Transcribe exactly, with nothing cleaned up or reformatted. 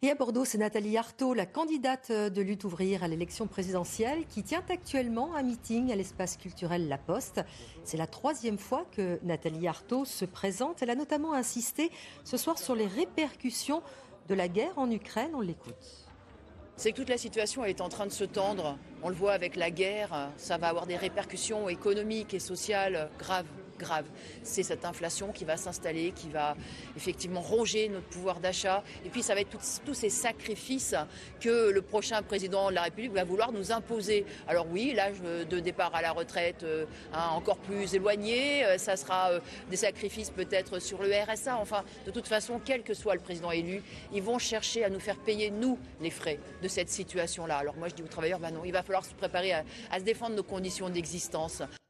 Et à Bordeaux, c'est Nathalie Arthaud, la candidate de Lutte ouvrière à l'élection présidentielle, qui tient actuellement un meeting à l'espace culturel La Poste. C'est la troisième fois que Nathalie Arthaud se présente. Elle a notamment insisté ce soir sur les répercussions de la guerre en Ukraine. On l'écoute. C'est que toute la situation est en train de se tendre. On le voit avec la guerre, ça va avoir des répercussions économiques et sociales graves. grave. C'est cette inflation qui va s'installer, qui va effectivement ronger notre pouvoir d'achat. Et puis ça va être tous, tous ces sacrifices que le prochain président de la République va vouloir nous imposer. Alors oui, l'âge de départ à la retraite euh, hein, encore plus éloigné, euh, ça sera euh, des sacrifices peut-être sur le R S A. Enfin, de toute façon, quel que soit le président élu, ils vont chercher à nous faire payer, nous, les frais de cette situation-là. Alors moi, je dis aux travailleurs, bah non, il va falloir se préparer à, à se défendre nos conditions d'existence.